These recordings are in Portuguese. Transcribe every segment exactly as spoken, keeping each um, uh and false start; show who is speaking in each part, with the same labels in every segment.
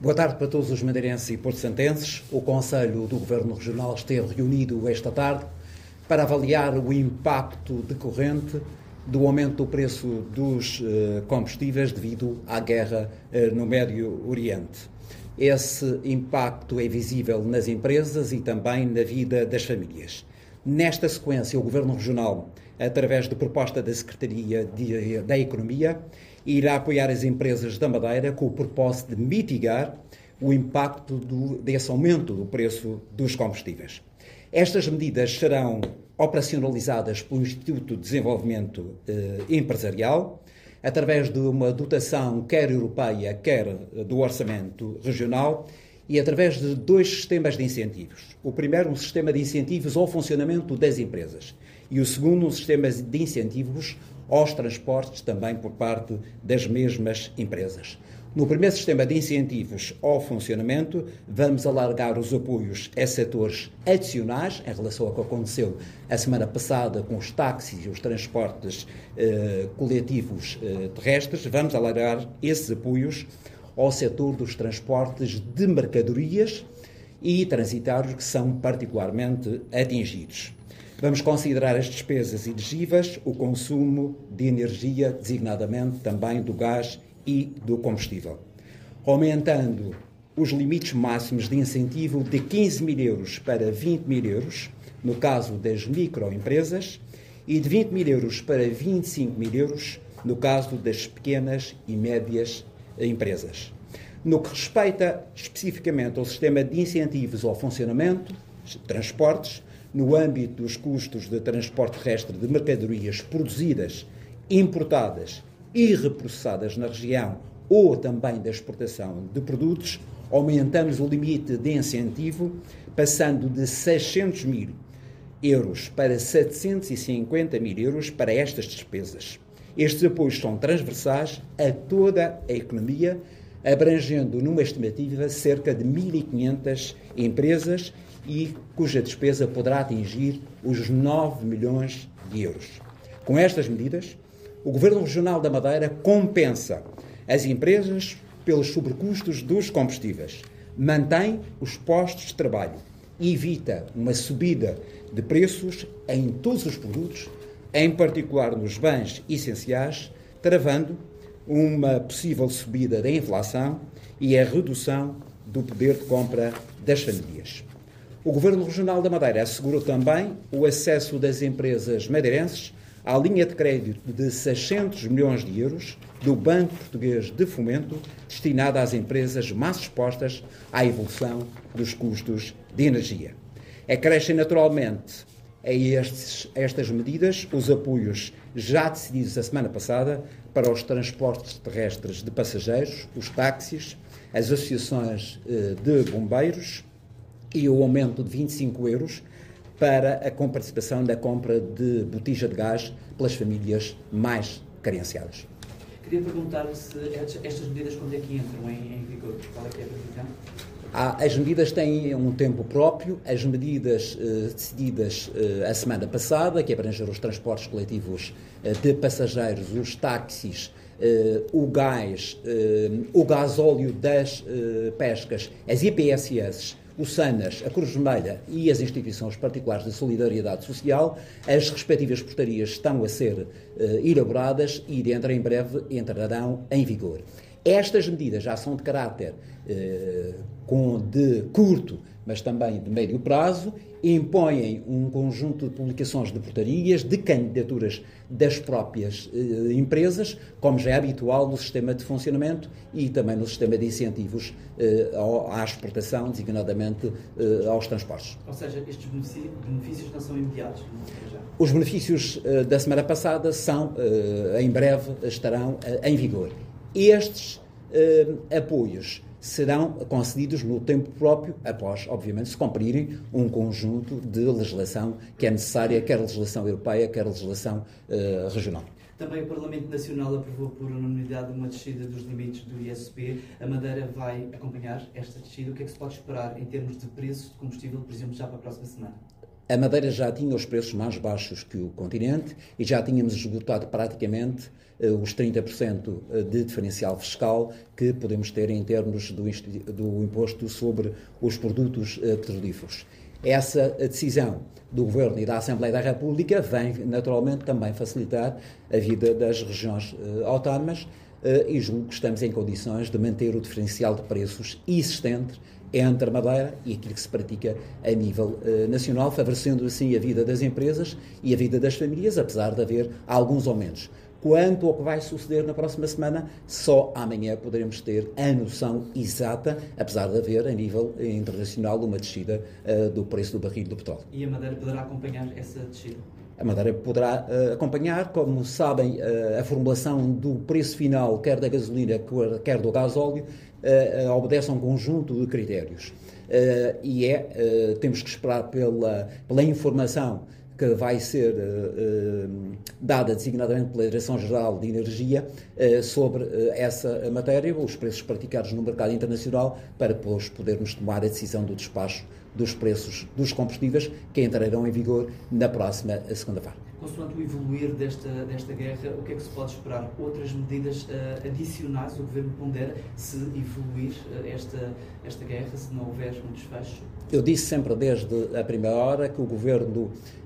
Speaker 1: Boa tarde para todos os madeirenses e porto-santenses. O Conselho do Governo Regional esteve reunido esta tarde para avaliar o impacto decorrente do aumento do preço dos eh, combustíveis devido à guerra eh, no Médio Oriente. Esse impacto é visível nas empresas e também na vida das famílias. Nesta sequência, o Governo Regional, através de proposta da Secretaria de, da Economia, irá apoiar as empresas da Madeira com o propósito de mitigar o impacto do, desse aumento do preço dos combustíveis. Estas medidas serão operacionalizadas pelo Instituto de Desenvolvimento eh, Empresarial, através de uma dotação quer europeia, quer do orçamento regional, e através de dois sistemas de incentivos. O primeiro, um sistema de incentivos ao funcionamento das empresas, e o segundo, um sistema de incentivos aos transportes, também por parte das mesmas empresas. No primeiro sistema de incentivos ao funcionamento, vamos alargar os apoios a setores adicionais, em relação ao que aconteceu a semana passada com os táxis e os transportes eh, coletivos eh, terrestres. Vamos alargar esses apoios ao setor dos transportes de mercadorias e transitários, que são particularmente atingidos. Vamos considerar as despesas elegíveis, o consumo de energia, designadamente também do gás e do combustível, aumentando os limites máximos de incentivo de quinze mil euros para vinte mil euros, no caso das microempresas, e de vinte mil euros para vinte e cinco mil euros, no caso das pequenas e médias empresas. No que respeita especificamente ao sistema de incentivos ao funcionamento, transportes, no âmbito dos custos de transporte terrestre de mercadorias produzidas, importadas e reprocessadas na região, ou também da exportação de produtos, aumentamos o limite de incentivo, passando de seiscentos mil euros para setecentos e cinquenta mil euros para estas despesas. Estes apoios são transversais a toda a economia, abrangendo numa estimativa cerca de mil e quinhentas empresas e cuja despesa poderá atingir os nove milhões de euros. Com estas medidas, o Governo Regional da Madeira compensa as empresas pelos sobrecustos dos combustíveis, mantém os postos de trabalho e evita uma subida de preços em todos os produtos, em particular nos bens essenciais, travando uma possível subida da inflação e a redução do poder de compra das famílias. O Governo Regional da Madeira assegurou também o acesso das empresas madeirenses à linha de crédito de seiscentos milhões de euros do Banco Português de Fomento, destinada às empresas mais expostas à evolução dos custos de energia. Acrescem naturalmente a, estes, a estas medidas os apoios já decididos a semana passada para os transportes terrestres de passageiros, os táxis, as associações de bombeiros e o aumento de vinte e cinco euros para a comparticipação da compra de botija de gás pelas famílias mais carenciadas.
Speaker 2: Queria perguntar se estas medidas quando é que entram em, em vigor? Qual é que é a previsão?
Speaker 1: Ah, as medidas têm um tempo próprio. As medidas eh, decididas eh, a semana passada, que abrangeram os transportes coletivos eh, de passageiros, os táxis, eh, o gás, eh, o gasóleo das eh, pescas, as I P S S, o SANAS, a Cruz Vermelha e as instituições particulares de solidariedade social, as respectivas portarias estão a ser uh, elaboradas e dentro em breve entrarão em vigor. Estas medidas já são de caráter uh, com de curto, mas também de médio prazo, impõem um conjunto de publicações de portarias, de candidaturas das próprias uh, empresas, como já é habitual no sistema de funcionamento e também no sistema de incentivos uh, à exportação, designadamente uh, aos transportes.
Speaker 2: Ou seja, estes benefícios não são imediatos? Não já.
Speaker 1: Os benefícios uh, da semana passada são, uh, em breve, estarão uh, em vigor. Estes uh, apoios serão concedidos no tempo próprio, após, obviamente, se cumprirem um conjunto de legislação que é necessária, quer legislação europeia, quer legislação uh, regional.
Speaker 2: Também o Parlamento Nacional aprovou por unanimidade uma descida dos limites do I S P. A Madeira vai acompanhar esta descida. O que é que se pode esperar em termos de preço de combustível, por exemplo, já para a próxima semana?
Speaker 1: A Madeira já tinha os preços mais baixos que o continente e já tínhamos esgotado praticamente uh, os trinta por cento de diferencial fiscal que podemos ter em termos do, do imposto sobre os produtos uh, petrolíferos. Essa decisão do Governo e da Assembleia da República vem naturalmente também facilitar a vida das regiões uh, autónomas uh, e julgo que estamos em condições de manter o diferencial de preços existente entre a Madeira e aquilo que se pratica a nível uh, nacional, favorecendo assim a vida das empresas e a vida das famílias, apesar de haver alguns aumentos. Quanto ao que vai suceder na próxima semana, só amanhã poderemos ter a noção exata, apesar de haver a nível internacional uma descida uh, do preço do barril do petróleo.
Speaker 2: E a Madeira poderá acompanhar essa descida?
Speaker 1: A Madeira poderá uh, acompanhar, como sabem, uh, a formulação do preço final, quer da gasolina, quer do gasóleo, uh, uh, obedece a um conjunto de critérios. Uh, e é, uh, temos que esperar pela, pela informação que vai ser uh, uh, dada designadamente pela Direção-Geral de Energia uh, sobre uh, essa matéria, os preços praticados no mercado internacional, para depois podermos tomar a decisão do despacho dos preços dos combustíveis que entrarão em vigor na próxima segunda-feira.
Speaker 2: Consoante o evoluir desta, desta guerra, o que é que se pode esperar? Outras medidas uh, adicionais o Governo pondera se evoluir uh, esta, esta guerra, se não houver um desfecho?
Speaker 1: Eu disse sempre desde a primeira hora que o Governo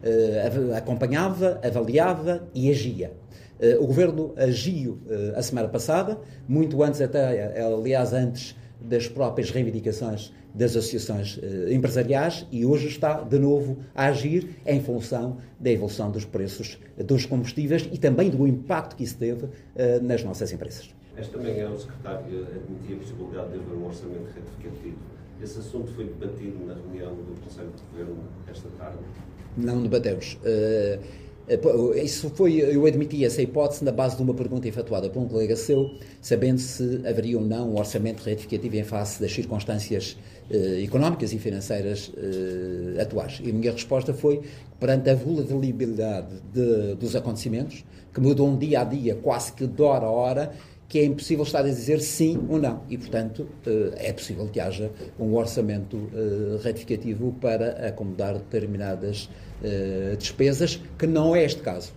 Speaker 1: uh, acompanhava, avaliava e agia. Uh, o Governo agiu uh, a semana passada, muito antes até, aliás, antes das próprias reivindicações das associações uh, empresariais, e hoje está de novo a agir em função da evolução dos preços dos combustíveis e também do impacto que isso teve uh, nas nossas empresas.
Speaker 3: Esta manhã o Secretário admitia a possibilidade de haver um orçamento retificativo. Esse assunto foi debatido na reunião do Conselho de Governo esta tarde?
Speaker 1: Não debatemos. Uh, Isso foi, eu admiti essa hipótese na base de uma pergunta efetuada por um colega seu, sabendo se haveria ou não um orçamento retificativo em face das circunstâncias eh, económicas e financeiras eh, atuais. E a minha resposta foi, perante a volatilidade de, dos acontecimentos, que mudam dia a dia, quase que de hora a hora, que é impossível estar a dizer sim ou não. E, portanto, é possível que haja um orçamento retificativo para acomodar determinadas despesas, que não é este caso.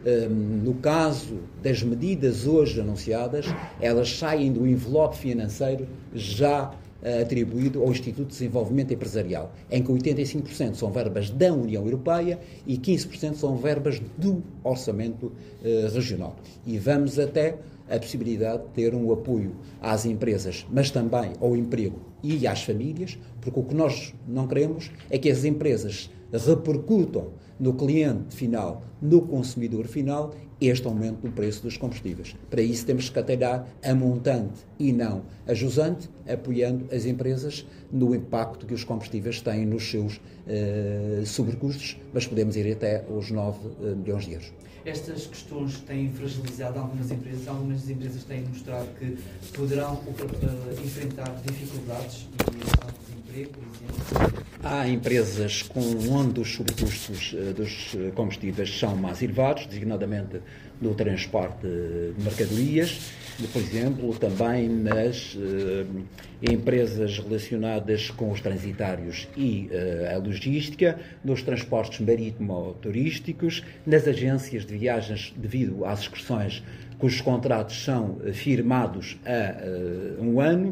Speaker 1: No caso das medidas hoje anunciadas, elas saem do envelope financeiro já atribuído ao Instituto de Desenvolvimento Empresarial, em que oitenta e cinco por cento são verbas da União Europeia e quinze por cento são verbas do orçamento regional. E vamos até a possibilidade de ter um apoio às empresas, mas também ao emprego e às famílias, porque o que nós não queremos é que as empresas repercutam no cliente final, no consumidor final, este aumento do preço dos combustíveis. Para isso temos que categorizar a montante e não a jusante, apoiando as empresas no impacto que os combustíveis têm nos seus uh, sobrecustos, mas podemos ir até os nove milhões de euros.
Speaker 2: Estas questões têm fragilizado algumas empresas, algumas empresas têm mostrado que poderão uh, enfrentar dificuldades e desemprego, por exemplo.
Speaker 1: Há empresas com onde os sobrecustos uh, dos combustíveis são mais elevados, designadamente no transporte de mercadorias, por exemplo, também nas uh, empresas relacionadas com os transitários e uh, a logística, nos transportes marítimo-turísticos, nas agências de viagens devido às excursões cujos contratos são firmados há uh, um ano,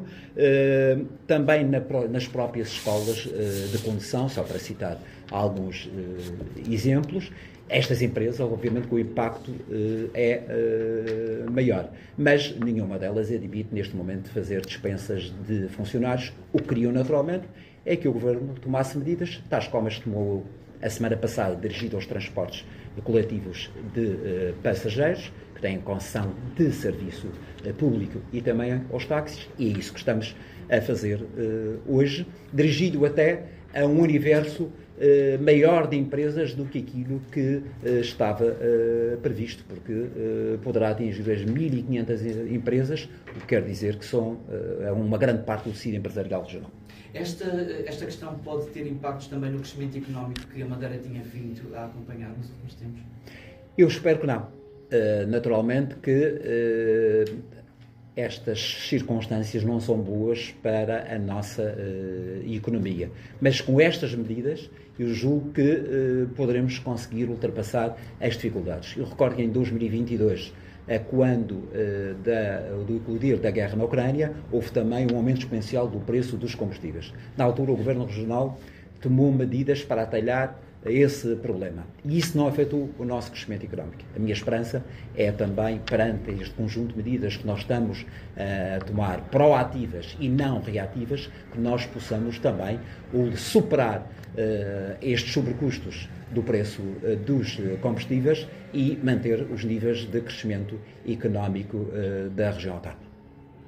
Speaker 1: uh, também na, nas próprias escolas uh, de condução, só para citar alguns uh, exemplos. Estas empresas, obviamente, que o impacto uh, é uh, maior, mas nenhuma delas admite, neste momento, fazer dispensas de funcionários. O que queriam, naturalmente, é que o Governo tomasse medidas, tais como as tomou a semana passada, dirigido aos transportes coletivos de uh, passageiros, que têm concessão de serviço uh, público, e também aos táxis, e é isso que estamos a fazer uh, hoje, dirigido até a um universo Uh, maior de empresas do que aquilo que uh, estava uh, previsto, porque uh, poderá atingir as mil e quinhentas empresas, o que quer dizer que são uh, uma grande parte do tecido empresarial regional.
Speaker 2: Esta, esta questão pode ter impactos também no crescimento económico que a Madeira tinha vindo a acompanhar nos últimos tempos?
Speaker 1: Eu espero que não. Uh, naturalmente que uh, estas circunstâncias não são boas para a nossa uh, economia. Mas com estas medidas, eu julgo que uh, poderemos conseguir ultrapassar as dificuldades. Eu recordo que em dois mil e vinte e dois, uh, quando uh, da, do eclodir da guerra na Ucrânia, houve também um aumento exponencial do preço dos combustíveis. Na altura, o Governo Regional tomou medidas para atalhar esse problema. E isso não afetou o nosso crescimento económico. A minha esperança é também, perante este conjunto de medidas que nós estamos uh, a tomar, proativas e não reativas, que nós possamos também uh, superar uh, estes sobrecustos do preço uh, dos combustíveis e manter os níveis de crescimento económico uh, da região autónoma.